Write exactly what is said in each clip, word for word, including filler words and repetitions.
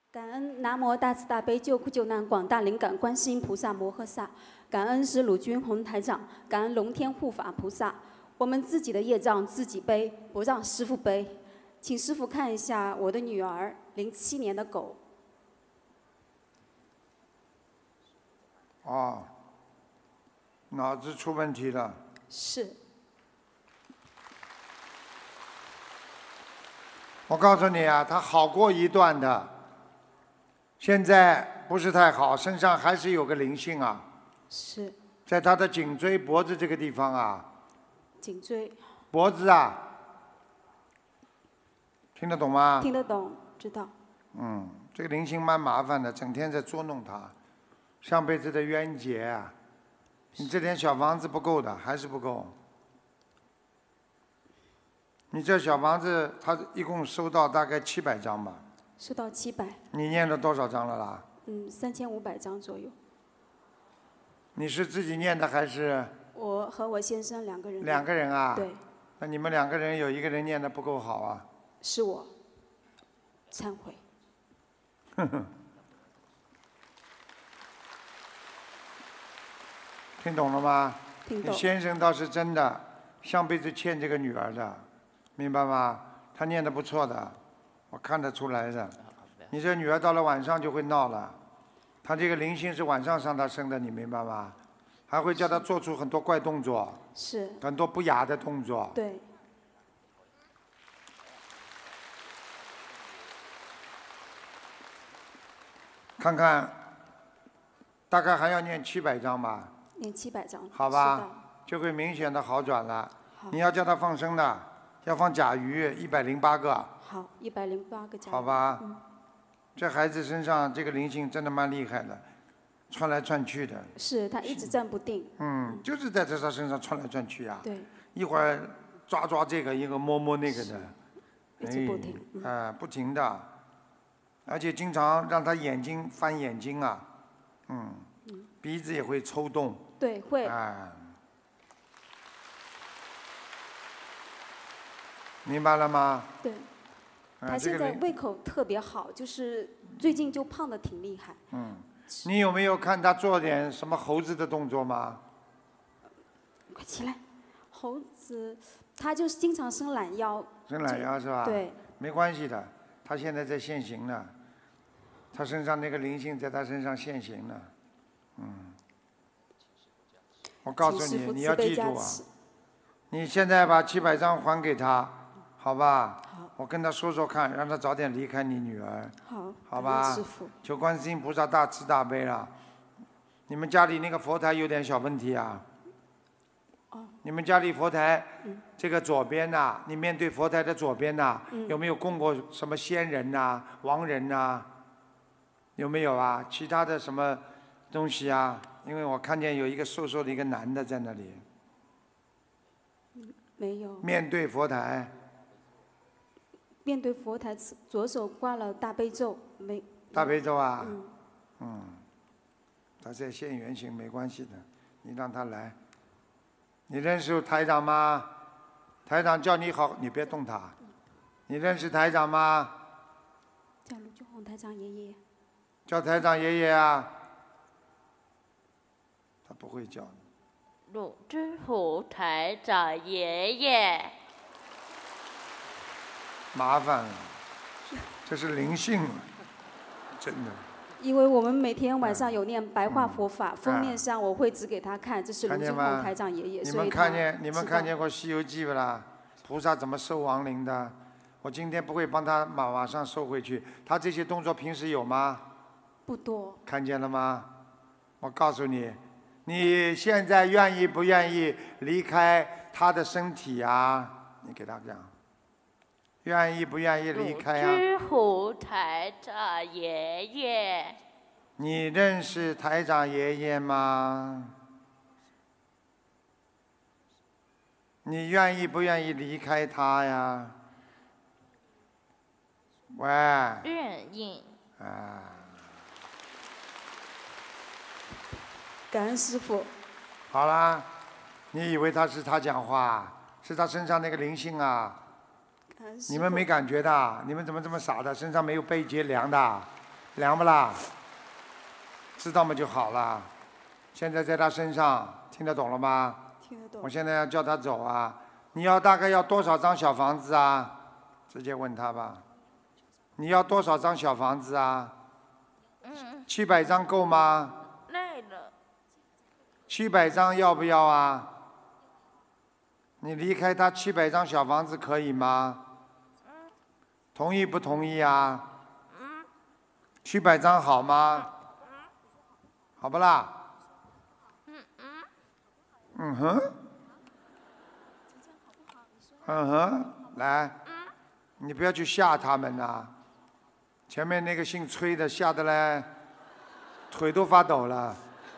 感恩南无大慈大悲救苦救难广大灵感观世音菩萨摩诃萨，感恩师鲁军宏台长，感恩龙天护法菩萨。我们自己的业障自己背，不让师父背。请师父看一下我的女儿，零七年的狗。 哦，脑子出问题了。 是。 我告诉你啊，他好过一段的，现在不是太好，身上还是有个灵性啊。 是。 在他的颈椎、脖子这个地方啊。 颈椎。 脖子啊。听得懂吗？ 听得懂，知道。 嗯，这个灵性蛮麻烦的，整天在捉弄他，上辈子的冤结啊。你这点小房子不够的，还是不够。你这小房子，他一共收到大概七百张吧？ 收到七百。 你念了多少张了啦？ 嗯，三千五百张左右。 你是自己念的还是？ 我和我先生两个人。 两个人啊？ 对。 那你们两个人有一个人念的不够好啊？ 是我。忏悔。 哼哼。听懂了吗？ 听懂。 你先生倒是真的，上辈子欠这个女儿的。明白吗？他念得不错的，我看得出来的。你这女儿到了晚上就会闹了，她这个灵性是晚上上她身的，你明白吗？还会叫她做出很多怪动作， 是很多不雅的动作。 对。 看看，大概还要念七百章吧。 念七百章。 好吧，就会明显的好转了。你要叫她放生的。要放甲鱼一百零八个。 好，一百零八个甲鱼。 好吧。 嗯。 这孩子身上这个灵性真的蛮厉害的，窜来窜去的。 是他一直站不定。 嗯，就是在这他身上窜来窜去啊。 对。 一会儿抓抓这个，一会儿摸摸那个的。 一直不停。 哎，呃、不停的，而且经常让他眼睛翻眼睛啊，嗯，嗯鼻子也会抽动。 对，会。 啊。明白了吗？ 对，他现在胃口特别好，就是最近就胖得挺厉害。 嗯，你有没有看他做点什么猴子的动作吗？ 快起来，猴子，他就是经常伸懒腰。 伸懒腰是吧？ 对。 没关系的，他现在在现行呢，他身上那个灵性在他身上现行呢，嗯。我告诉你，你要记住啊，你现在把七百张还给他。好吧， 好， 我跟他说说看，让他早点离开你女儿。 好， 好吧， 师父， 求观世音菩萨大慈大悲了。你们家里那个佛台有点小问题啊。 哦。 你们家里佛台， 嗯、 这个左边呐、啊，你面对佛台的左边呐、啊， 嗯、 有没有供过什么仙人呐、啊、亡人呐、啊？有没有啊？其他的什么东西啊？因为我看见有一个瘦瘦的一个男的在那里。 嗯、没有。 面对佛台。 面对佛台，左手挂了大悲咒，没。 大悲咒啊。 嗯。 嗯。他在现原形没关系的，你让他来。你认识台长吗？台长叫你好，你别动他。你认识台长吗？ 叫卢俊宏台长爷爷。 叫台长爷爷啊。他不会叫你。 卢俊宏台长爷爷。 麻烦了，这是灵性了，真的。 因为我们每天晚上有念白话佛法， 嗯、 封面上我会指给他看，这是卢俊宏台长爷爷。 你们看见你们看见过《西游记》不啦？菩萨怎么收亡灵的？我今天不会帮他马马上收回去。他这些动作平时有吗？ 不多。 看见了吗？我告诉你，你现在愿意不愿意离开他的身体啊？你给他讲。愿意不愿意离开啊？ 知湖台长爷爷。 你认识台长爷爷吗？你愿意不愿意离开他呀？喂。 愿意。 啊。 感恩师父。 好啦，你以为他是他讲话，是他身上那个灵性啊？你们没感觉的？你们怎么这么傻的？身上没有背脊梁的？ 凉不啦？知道嘛就好了。现在在他身上，听得懂了吗？ 听得懂。 我现在要叫他走啊！你要大概要多少张小房子啊？直接问他吧。你要多少张小房子啊？ 嗯， 七百张够吗？ 累了。 七百张要不要啊？你离开他七百张小房子可以吗？同意不同意啊？七百张好吗？好不啦？嗯哼。嗯哼，来，你不要去吓他们呐、前面那个姓崔的吓得嘞，腿都发抖了。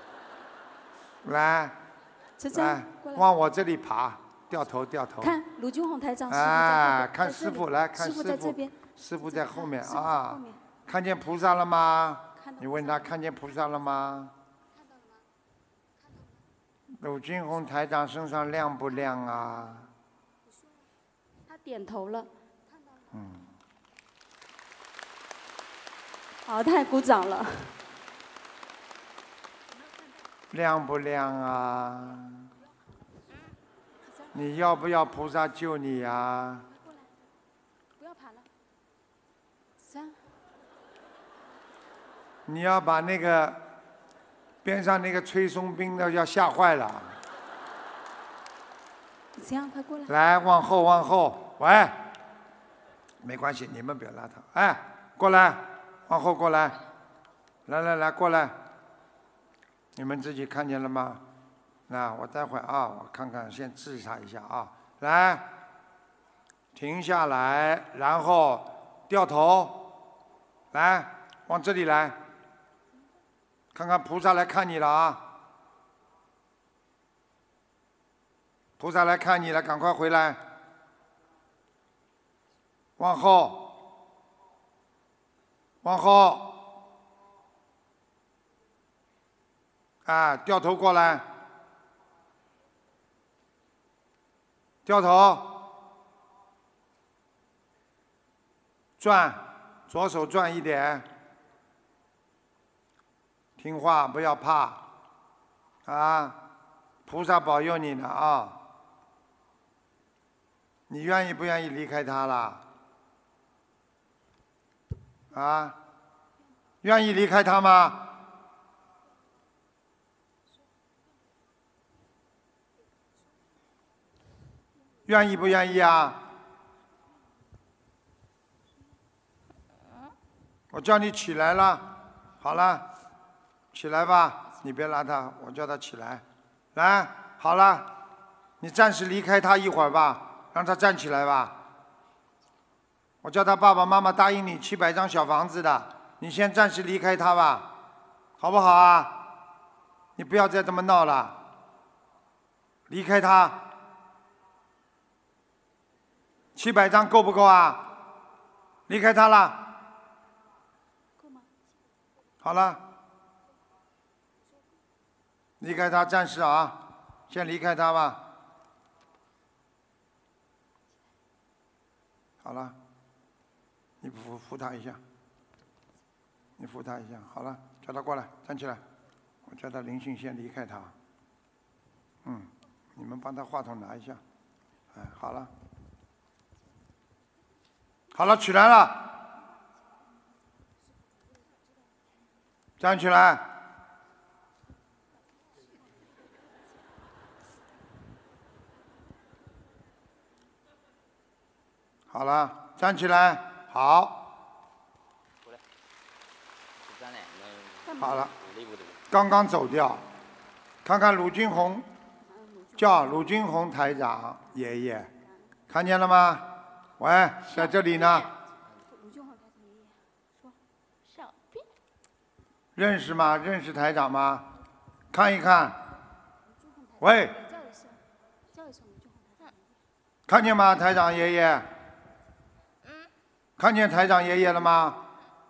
来， 晨晨来， 过来。 往我这里爬，掉头掉头。 看卢军红台长，师傅在哎， 后看在这里师傅来，看师傅师傅在这边，， 师傅在后面师傅在后啊面。 看见菩萨了吗看到？ 你问他看见菩萨了吗？鲁军红台长身上亮不亮啊？ 他点头了。 嗯。 好，太鼓掌了。 亮不亮啊？你要不要菩萨救你呀？ 不要爬了。三。 你要把那个边上那个崔松兵的要吓坏了。 这样，快过来。 来，往后，往后，喂，没关系，你们不要拉他。哎，过来，往后过来，来来来，过来。你们自己看见了吗？那我待会儿啊，我看看，先治他一下啊。来，停下来，然后掉头，来，往这里来，看看菩萨来看你了啊。菩萨来看你了，赶快回来。往后，往后，啊，掉头过来，掉头，转，左手转一点，听话，不要怕，啊，菩萨保佑你呢啊。你愿意不愿意离开他了？啊？愿意离开他吗？愿意不愿意啊？我叫你起来了，好了，起来吧，你别拉他，我叫他起来。来，好了，你暂时离开他一会儿吧。让他站起来吧。我叫他爸爸妈妈答应你七百张小房子的，你先暂时离开他吧，好不好啊？你不要再这么闹了，离开他。七百张够不够啊？离开他了。 够吗？ 好了，离开他，暂时啊，先离开他吧。好了，你扶扶他一下，你扶他一下。好了，叫他过来，站起来。我叫他灵性先离开他。嗯，你们帮他话筒拿一下。哎，好了，好了，起来了，站起来。好了，站起来，好。好了，刚刚走掉，看看鲁军红，叫鲁军红台长爷爷，看见了吗？喂，在这里呢。 卢军红台长爷爷说。 小便。 认识吗？认识台长吗？看一看。喂。 叫一声，叫一声卢军红台长。 看见吗，台长爷爷？看见台长爷爷了吗？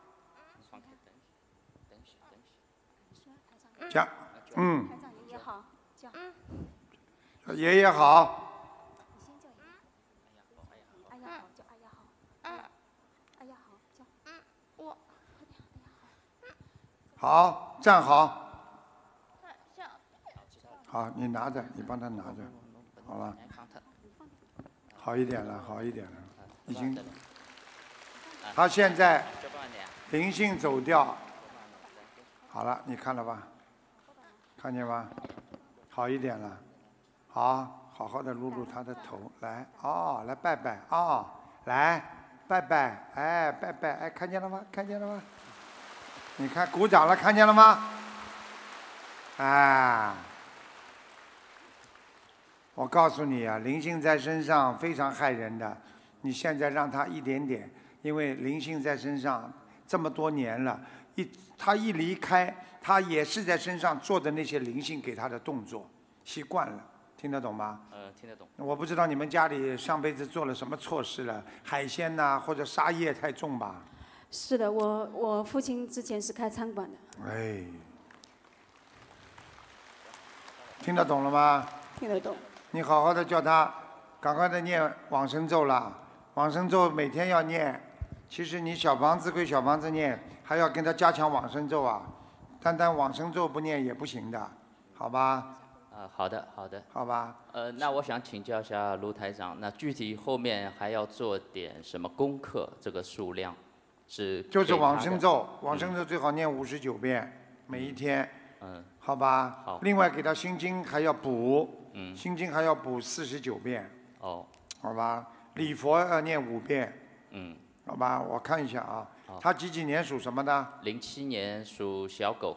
讲，嗯。 台长爷爷好，叫。 爷爷好。 你先叫爷爷。哎呀好，叫哎呀好。哎呀好，叫。 我。 好，站好。好，你拿着，你帮他拿着，好了。好一点了，好一点了，已经。他现在灵性走掉。好了，你看了吧？看见吗？好一点了。好，好好的撸撸他的头，来，哦，来拜拜，哦，来拜拜，哎，拜拜，哎，看见了吗？看见了吗？你看，鼓掌了，看见了吗？啊！我告诉你啊，灵性在身上非常害人的。你现在让他一点点，因为灵性在身上这么多年了，一他一离开，他也是在身上做的那些灵性给他的动作，习惯了，听得懂吗？ 呃，听得懂。 我不知道你们家里上辈子做了什么错事了，海鲜呐、或者杀业太重吧？ 是的，我我父亲之前是开餐馆的。 哎，听得懂了吗？ 听得懂。 你好好的叫他，赶快的念往生咒了。往生咒每天要念。其实你小房子归小房子念，还要跟他加强往生咒啊。单单往生咒不念也不行的，好吧？ 啊、呃，好的，好的。 好吧。 呃，那我想请教一下卢台长，那具体后面还要做点什么功课？这个数量是？ 就是往生咒，往生咒最好念五十九遍，嗯、每一天。 嗯。 好吧。 好。 另外给他心经还要补， 嗯。 心经还要补四十九遍。 哦。 好吧。礼佛要念五遍。 嗯。 好吧，我看一下啊。他几几年属什么的？ 零七年属小狗。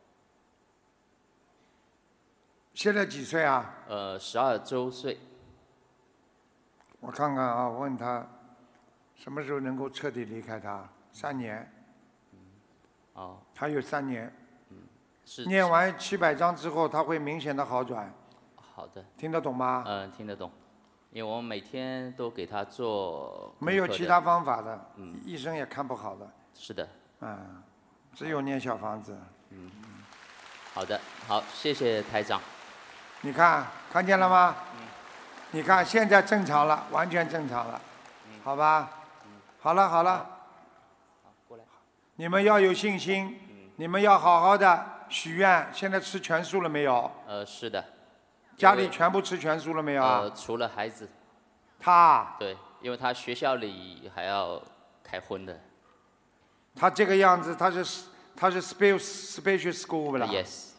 现在几岁啊？ 呃，十二周岁。 我看看啊，问他什么时候能够彻底离开他？三年。 嗯。哦。 还有三年。 嗯。是。 念完七百章之后，他会明显的好转。 好的。 听得懂吗？ 嗯，听得懂。因为我们每天都给他做。 没有其他方法的。 嗯。 医生也看不好的。 是的。 嗯。只有念小房子。 嗯。好的，好，谢谢台长。 你看，看见了吗？ 嗯。 你看，现在正常了，完全正常了， 嗯、 好吧？ 嗯。 好了好了。 好，过来。 你们要有信心， 嗯、 你们要好好的许愿。现在吃全素了没有？ 呃，是的。 家里全部吃全素了没有啊？ 呃，除了孩子。 他。 对，因为他学校里还要开荤的。 他这个样子，他是他是 special special school 不啦 ？Yes。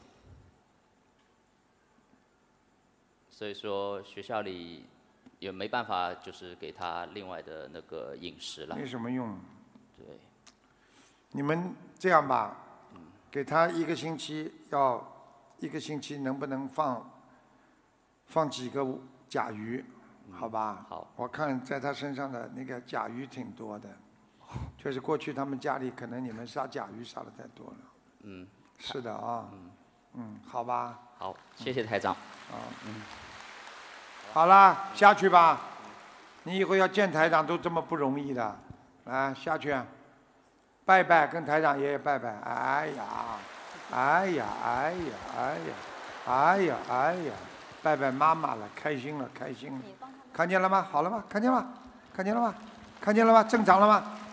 所以说学校里也没办法，就是给他另外的那个饮食了。 没什么用。 对。 你们这样吧，给他一个星期，要一个星期能不能放放几个甲鱼，好吧？ 好。 我看在他身上的那个甲鱼挺多的，就是过去他们家里可能你们杀甲鱼杀的太多了。 嗯。 是的啊。 嗯。 嗯，好吧。 好，谢谢台长。 啊。嗯。好了，下去吧。你以后要见台长都这么不容易的，来下去，拜拜，跟台长爷爷拜拜。哎呀，哎呀，哎呀，哎呀，哎呀，哎呀，拜拜妈妈了，开心了，开心了。看见了吗？好了吗？看见了吗？看见了吗？看见了吗？正常了吗？